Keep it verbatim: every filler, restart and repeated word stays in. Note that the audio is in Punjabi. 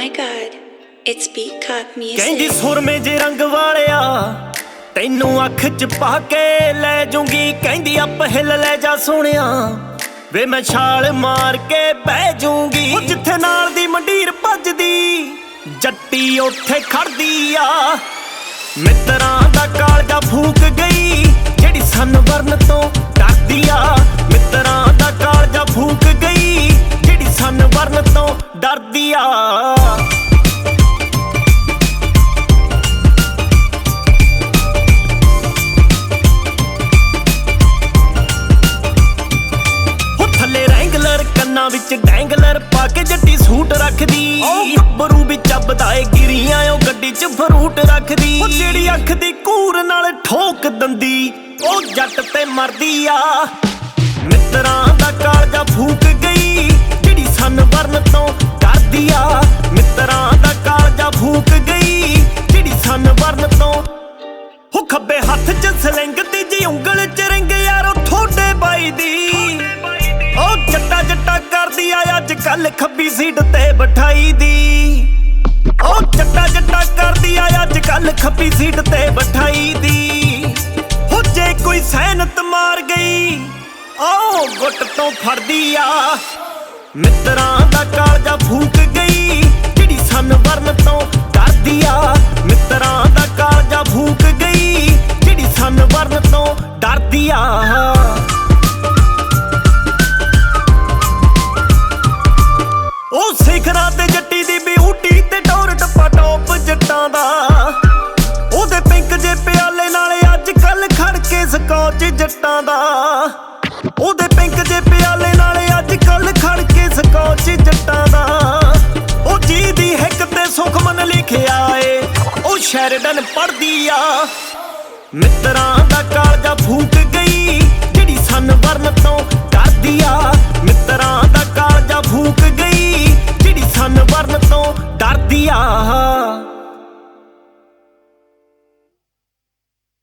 my god, it's Beat Cop music. ਕਹਿੰਦੀ ਸੁਰਮੇ ਜੇ ਰੰਗ ਵਾਲਿਆ ਤੈਨੂੰ ਅੱਖ ਚ ਪਾ ਕੇ ਲੈ ਜੂੰਗੀ, ਕਹਿੰਦੀ ਅੱਪ ਹਿੱਲ ਲੈ ਜਾ ਸੋਹਣਿਆ ਵੇ ਮੈਂ ਛਾਲ ਮਾਰ ਕੇ ਬਹਿ ਜੂੰਗੀ। ਜਿੱਥੇ ਨਾਲ ਦੀ ਮੰਡੀਰ ਭੱਜਦੀ ਜੱਟੀ ਉੱਥੇ ਖੜਦੀ ਆ, ਮਿੱਤਰਾਂ ਦਾ ਕਾਲਜਾ ਫੂਕ ਗਈ ਜਿਹੜੀ ਸਨ ਵਰਨ ਤੋਂ ਡਰਦੀ ਆ। ਮਿੱਤਰਾਂ ਦਾ ਕਾਲਜਾ ਫੂਕ ਗਈ ਜਿਹੜੀ ਸਨ ਵਰਨ ਤੋਂ ਡਰਦੀ ਆ। ਕੰਨਾਂ ਵਿੱਚ ਡੈਂਗਲਰ ਪਾ ਕੇ ਜੱਟੀ ਸੂਟ ਰੱਖਦੀ, ਗੱਭਰੂ ਵੀ ਚੱਬਦਾ ਏ ਗਿਰੀਆਂ ਉਹ ਗੱਡੀ 'ਚ ਫਰੂਟ ਰੱਖਦੀ। ਉਹ ਜਿਹੜੀ ਅੱਖ ਦੀ ਕੂਰ ਨਾਲ ਠੋਕ ਦੰਦੀ ਉਹ ਜੱਟ ਤੇ ਮਰਦੀ ਆ। ਮਿੱਤਰਾਂ ਦਾ ਕਾਲਜਾ ਫੂਕ ਗਈ ਜਿਹੜੀ ਸਨ ਵਰਨ ਤੋਂ ਡਰਦੀ ਆ। ਮਿੱਤਰਾਂ ਦਾ ਕਾਲਜਾ ਫੂਕ ਗਈ ਜਿਹੜੀ ਸਨ ਵਰਨ ਤੋਂ। ਉਹ ਖੱਬੇ ਹੱਥ 'ਚ ਸਲਿੰਗ ਤੀਜੀ ਉਂਗਲ 'ਚ ਰਿੰਗ ਯਾਰੋ ਥੋੜੇ ਬਾਈ ਦੀ। ਉਹ ਜੱਟਾ ਜੱਟਾ ਕਰਦੀ ਆ ਅੱਜ ਕੱਲ ਖੱਬੀ ਸੀਟ ਤੇ ਬਿਠਾਈ ਦੀ। ਉਹ ਜੱਟਾ ਜੱਟਾ ਕਰਦੀ ਆ ਅੱਜ ਕੱਲ ਖੱਬੀ ਸੀਟ ਤੇ ਬਿਠਾਈ ਦੀ। ਹੋ ਜੇ ਕੋਈ ਸੈਨਤ ਮਾਰ ਗਈ ਉਹ ਗੁੱਟ ਤੋਂ ਫੜਦੀ ਆ। ਮਿੱਤਰਾਂ ਦਾ ਕਾਲਜਾ ਫੂਕ ਗਈ ਜਿਹੜੀ ਸਨ ਵਰਨ ਤੋਂ ਡਰਦੀ ਆ। ਮਿੱਤਰਾਂ ਦਾ ਕਾਲਜਾ ਫੂਕ ਗਈ ਜਿਹੜੀ ਸਨ ਵਰਨ ਤੋਂ ਡਰਦੀ ਆ। ਉਹ ਸਿਖਰਾਂ ਤੇ ਜੱਟੀ ਦੀ ਬਿਊਟੀ ਤੇ ਟੌਰ ਟੱਪਾ ਟੌਪ ਜੱਟਾਂ ਦਾ। ਉਹਦੇ ਪਿੰਕ ਜੇ ਪਿਆਲੇ ਨਾਲੇ ਅੱਜ ਕੱਲ ਖੜ ਕੇ ਸਕੌਚ ਜੱਟਾਂ ਦਾ। ਉਹਦੇ ਪਿੰਕ ਜੇ ਪਿਆਲੇ ਨਾਲੇ ਅੱਜ ਕੱਲ ਖੜ ਕੇ ਸਕੌਚ ਜੱਟਾਂ ਦਾ। ਉਹ ਜੀ ਦੀ ਹਿੱਕ ਤੇ ਸੁਖਮਨ ਲਿਖਿਆ ਏ ਉਹ ਸ਼ੈਰਡਨ ਪੜ੍ਹਦੀ ਆ। ਮਿੱਤਰਾਂ ਦਾ ਕਾਲਜਾ ਫੂਕ ਗਈ ਜਿਹੜੀ ਸਨ ਵਰਨ ਤੋਂ